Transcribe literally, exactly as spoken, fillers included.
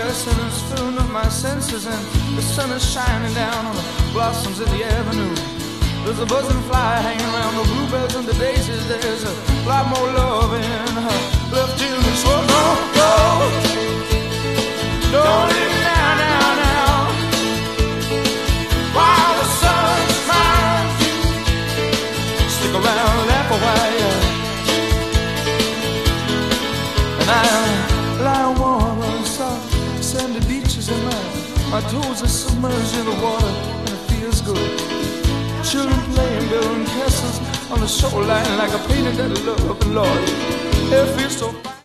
caressing is filling up my senses, and the sun is shining down on the blossoms in the avenue. There's a buzzing fly hanging around the bluebells and the daisies. There's a lot more love in her left in me. So don't go, don't leave me now, now, now. While the sun's trying, stick around and laugh a while. And I lie warm on soft sandy beaches, and my, my toes are submerged in the water, and it feels good. Children playing, building castles on the shoreline, like a painted that love, and Lord, it feels so fine.